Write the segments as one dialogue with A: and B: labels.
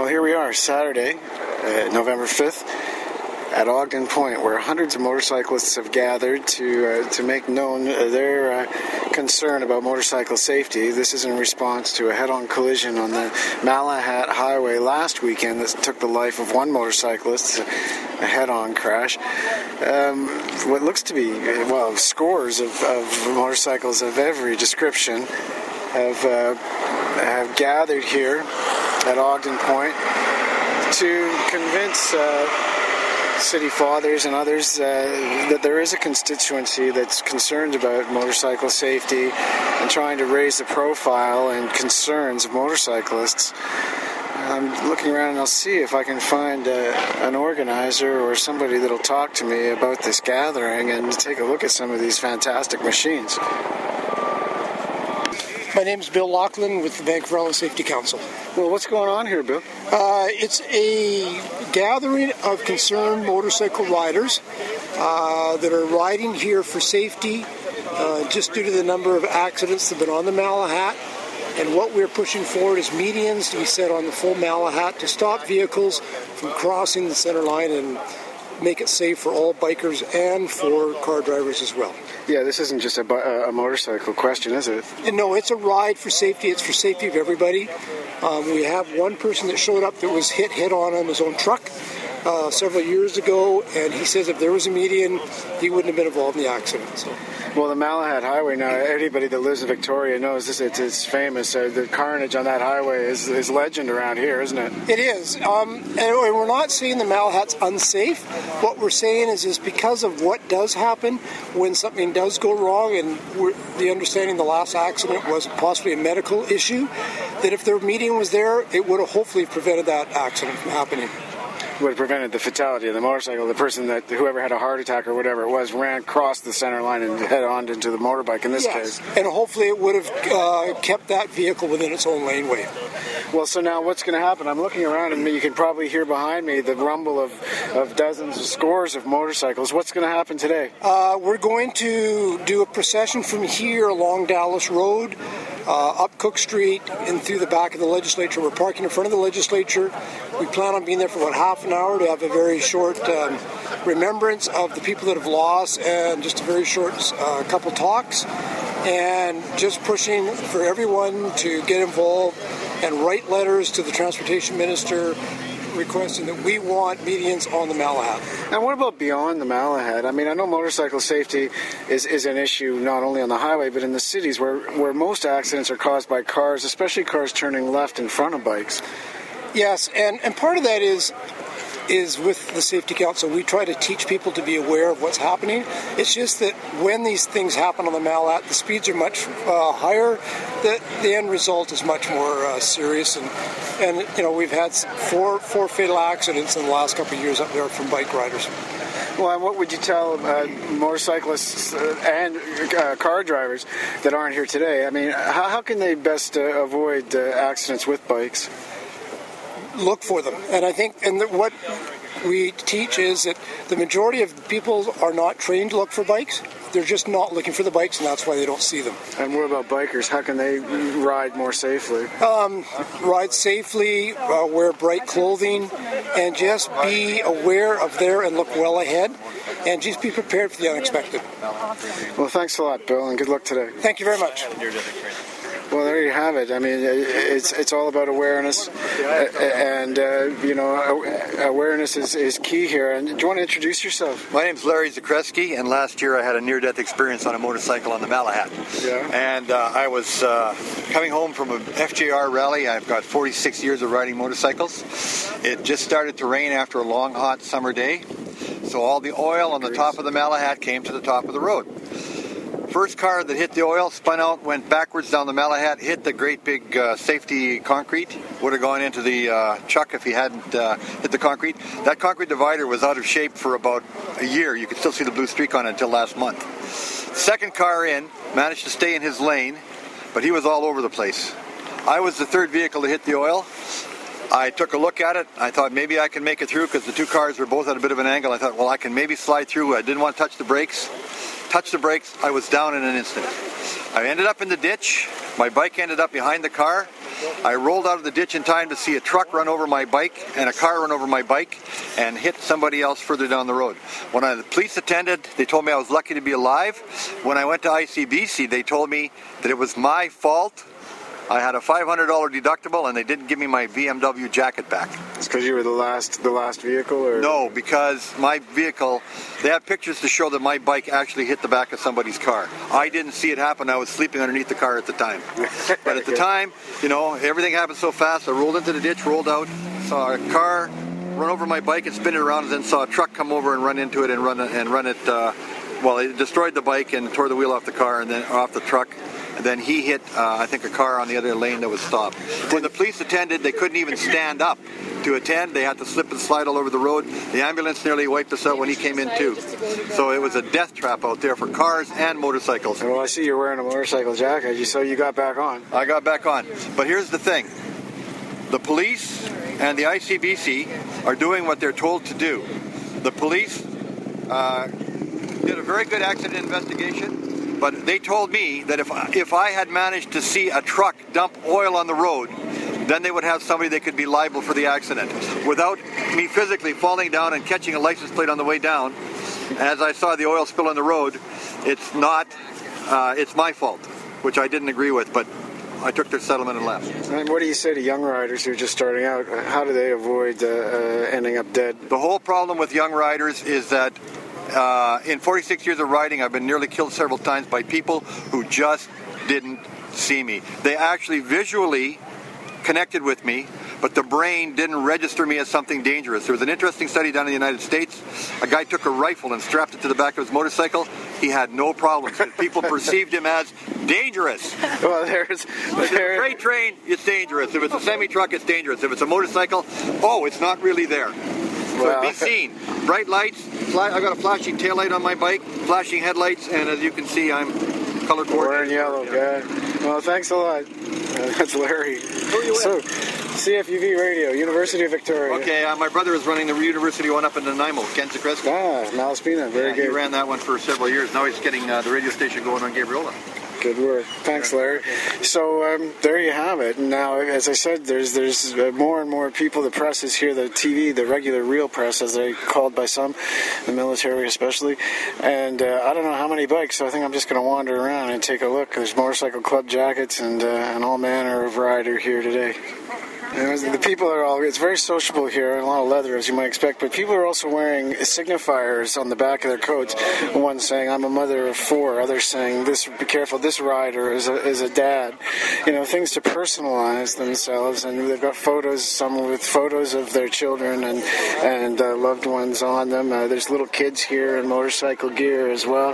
A: Well, here we are, Saturday, November 5th, at Ogden Point, where hundreds of motorcyclists have gathered to make known their concern about motorcycle safety. This is in response to a head-on collision on the Malahat Highway last weekend that took the life of one motorcyclist, a head-on crash. What looks to be, scores of motorcycles of every description have gathered here at Ogden Point to convince city fathers and others that there is a constituency that's concerned about motorcycle safety and trying to raise the profile and concerns of motorcyclists. I'm looking around and I'll see if I can find an organizer or somebody that'll talk to me about this gathering and take a look at some of these fantastic machines.
B: My name is Bill Laughlin with the Vancouver Safety Council.
A: Well, what's going on here, Bill?
B: It's a gathering of concerned motorcycle riders that are riding here for safety just due to the number of accidents that have been on the Malahat. And what we're pushing forward is medians to be set on the full Malahat to stop vehicles from crossing the center line and make it safe for all bikers and for car drivers as well.
A: Yeah, this isn't just a motorcycle question, is it?
B: No, it's a ride for safety. It's for safety of everybody. We have one person that showed up that was hit on his own truck several years ago, and he says if there was a median, he wouldn't have been involved in the accident. So.
A: Well, the Malahat Highway, now anybody that lives in Victoria knows this. It's famous. The carnage on that highway is legend around here, isn't it?
B: It is. And we're not saying the Malahat's unsafe. What we're saying is because of what does happen when something does go wrong, and the understanding the last accident was possibly a medical issue, that if the median was there, it would have hopefully prevented that accident from happening.
A: Would have prevented the fatality of the motorcycle. The person whoever had a heart attack or whatever it was, crossed the center line and head on into the motorbike in this case.
B: And hopefully it would have kept that vehicle within its own laneway.
A: Well, so now what's going to happen? I'm looking around and you can probably hear behind me the rumble of dozens of scores of motorcycles. What's going to happen today?
B: We're going to do a procession from here along Dallas Road, up Cook Street, and through the back of the legislature. We're parking in front of the legislature. We plan on being there for about half an hour to have a very short remembrance of the people that have lost and just a very short couple talks, and just pushing for everyone to get involved and write letters to the transportation minister requesting that we want medians on the Malahat.
A: And what about beyond the Malahat? I mean, I know motorcycle safety is an issue not only on the highway but in the cities where most accidents are caused by cars, especially cars turning left in front of bikes.
B: Yes, and part of that is with the Safety Council. We try to teach people to be aware of what's happening. It's just that when these things happen on the Malahat, the speeds are much higher. The end result is much more serious. And we've had four fatal accidents in the last couple of years up there from bike riders.
A: Well, and what would you tell motorcyclists and car drivers that aren't here today? I mean, how can they best avoid accidents with bikes?
B: Look for them. And I think, what we teach is that the majority of people are not trained to look for bikes. They're just not looking for the bikes, and that's why they don't see them.
A: And what about bikers? How can they ride more safely?
B: Ride safely, wear bright clothing, and just be aware of there and look well ahead, and just be prepared for the unexpected.
A: Well, thanks a lot, Bill, and good luck today.
B: Thank you very much.
A: Well, there you have it. I mean, it's all about awareness, and awareness is key here. And do you want to introduce yourself?
C: My name's Larry Zakreski, and last year I had a near-death experience on a motorcycle on the Malahat.
A: Yeah.
C: And I was coming home from a FJR rally. I've got 46 years of riding motorcycles. It just started to rain after a long, hot summer day, so all the oil on the top of the Malahat came to the top of the road. First car that hit the oil, spun out, went backwards down the Malahat, hit the great big safety concrete. Would have gone into the truck if he hadn't hit the concrete. That concrete divider was out of shape for about a year. You could still see the blue streak on it until last month. Second car in, managed to stay in his lane, but he was all over the place. I was the third vehicle to hit the oil. I took a look at it. I thought maybe I can make it through because the two cars were both at a bit of an angle. I thought, well, I can maybe slide through. I didn't want to touch the brakes. Touched the brakes. I was down in an instant. I ended up in the ditch. My bike ended up behind the car. I rolled out of the ditch in time to see a truck run over my bike and a car run over my bike and hit somebody else further down the road. When the police attended, they told me I was lucky to be alive. When I went to ICBC, they told me that it was my fault. I had a $500 deductible, and they didn't give me my BMW jacket back.
A: It's because you were the last vehicle, or
C: no? Because my vehicle, they have pictures to show that my bike actually hit the back of somebody's car. I didn't see it happen. I was sleeping underneath the car at the time. But at the time, everything happened so fast. I rolled into the ditch, rolled out, saw a car run over my bike and spin it around, and then saw a truck come over and run into it and run it. It destroyed the bike and tore the wheel off the car and then off the truck. And then he hit, I think, a car on the other lane that was stopped. When the police attended, they couldn't even stand up to attend. They had to slip and slide all over the road. The ambulance nearly wiped us out when he came in, too. So it was a death trap out there for cars and motorcycles.
A: Well, I see you're wearing a motorcycle jacket, so you got back on.
C: I got back on. But here's the thing. The police and the ICBC are doing what they're told to do. The police did a very good accident investigation. But they told me that if I had managed to see a truck dump oil on the road, then they would have somebody that could be liable for the accident. Without me physically falling down and catching a license plate on the way down, as I saw the oil spill on the road, it's my fault, which I didn't agree with, but I took their settlement and left.
A: And what do you say to young riders who are just starting out? How do they avoid ending up dead?
C: The whole problem with young riders is that in 46 years of riding, I've been nearly killed several times by people who just didn't see me. They actually visually connected with me, but the brain didn't register me as something dangerous. There was an interesting study done in the United States. A guy took a rifle and strapped it to the back of his motorcycle. He had no problems. People perceived him as dangerous.
A: Well,
C: if it's a freight train, it's dangerous. If it's a semi-truck, it's dangerous. If it's a motorcycle, it's not really there. So be seen. Bright lights. I've got a flashing taillight on my bike, flashing headlights, and as you can see, I'm color coordinated.
A: Wearing yellow, yeah. Well, thanks a lot. That's Larry.
C: Who are you with?
A: So, CFUV Radio, University of Victoria.
C: Okay, my brother is running the university one up in Nanaimo, Ken Zakreski.
A: Malaspina, very good.
C: He ran that one for several years. Now he's getting the radio station going on Gabriola.
A: Good work. Thanks, Larry. So there you have it. Now, as I said, there's more and more people. The press is here, the TV, the regular real press, as they're called by some, the military especially. And I don't know how many bikes, so I think I'm just going to wander around and take a look. There's motorcycle club jackets and all manner of rider here today. The people are it's very sociable here, and a lot of leather, as you might expect, but people are also wearing signifiers on the back of their coats. One saying, "I'm a mother of 4," others saying, "Be careful, this rider is a dad." Things to personalize themselves, and they've got photos, some with photos of their children and loved ones on them. There's little kids here in motorcycle gear as well.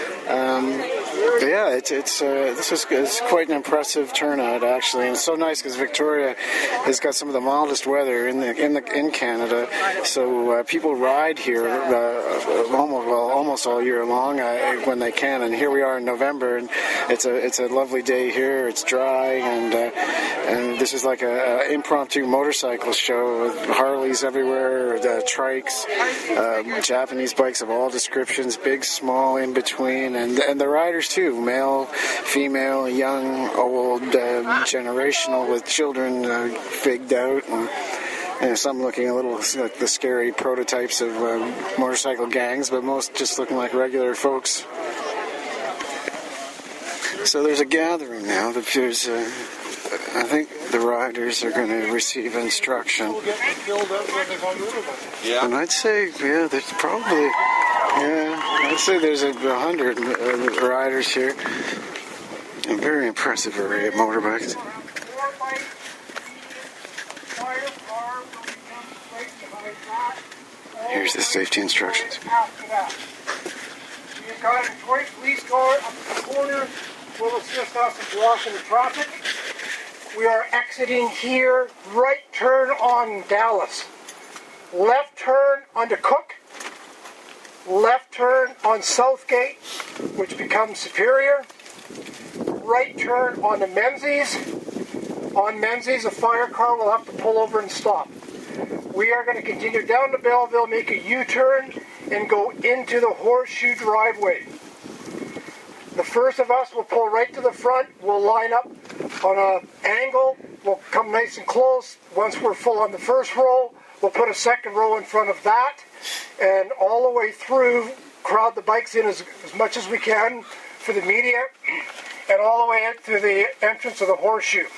A: It's quite an impressive turnout, actually, and it's so nice because Victoria has got some of the mildest weather in Canada, so people ride here almost all year long when they can. And here we are in November, and it's a lovely day here. It's dry, and this is like a impromptu motorcycle show with Harleys everywhere, trikes, Japanese bikes of all descriptions, big, small, in between, and the riders too, male, female, young, old, generational, with children figged out, and some looking a little like the scary prototypes of motorcycle gangs, but most just looking like regular folks. So there's a gathering now. There's I think the riders are going to receive instruction.
C: Yeah.
A: And I'd say, there's probably, I'd say there's 100 riders here. A very impressive array of motorbikes. Here's the safety instructions.
B: We've got a Detroit police car up the corner. Will assist us in blocking the traffic. We are exiting here. Right turn on Dallas. Left turn onto Cook. Left turn on Southgate, which becomes Superior. Right turn onto Menzies. On Menzies, a fire car will have to pull over and stop. We are going to continue down to Belleville, make a U-turn, and go into the horseshoe driveway. The first of us will pull right to the front. We'll line up on an angle we'll come nice and close. Once we're full on the first row, we'll put a second row in front of that, and all the way through, crowd the bikes in as much as we can for the media, and all the way out to the entrance of the horseshoe.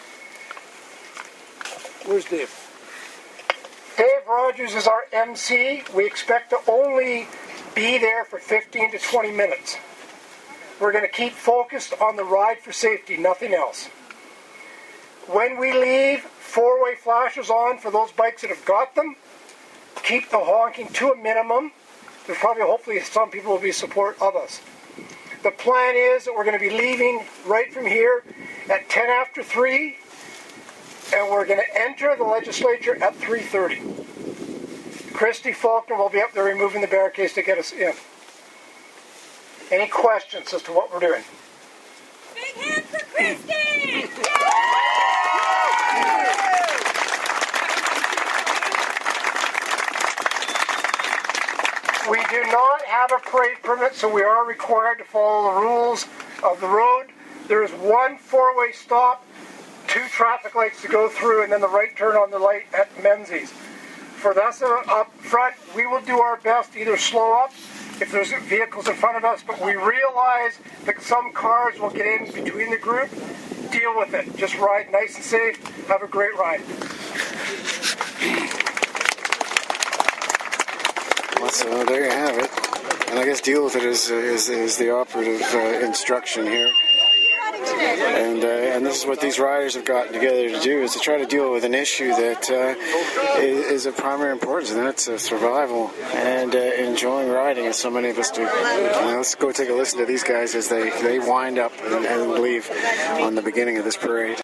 B: Where's Dave? Dave Rogers is our MC. We expect to only be there for 15 to 20 minutes. We're going to keep focused on the ride for safety, nothing else. When we leave, four-way flashes on for those bikes that have got them. Keep the honking to a minimum. There's probably, hopefully, some people will be support of us. The plan is that we're going to be leaving right from here at 10 after 3, and we're going to enter the legislature at 3:30. Christy Faulkner will be up there removing the barricades to get us in. Any questions as to what we're doing?
D: Big hand for Christy!
B: We do not have a parade permit, so we are required to follow the rules of the road. There is one four-way stop, 2 traffic lights to go through, and then the right turn on the light at Menzies. For us up front, we will do our best to either slow up if there's vehicles in front of us, but we realize that some cars will get in between the group. Deal with it. Just ride nice and safe. Have a great ride.
A: So there you have it. And I guess deal with it is the operative instruction here. And this is what these riders have gotten together to do, is to try to deal with an issue that is of primary importance, and that's survival and enjoying riding, as so many of us do. Let's go take a listen to these guys as they wind up and leave on the beginning of this parade.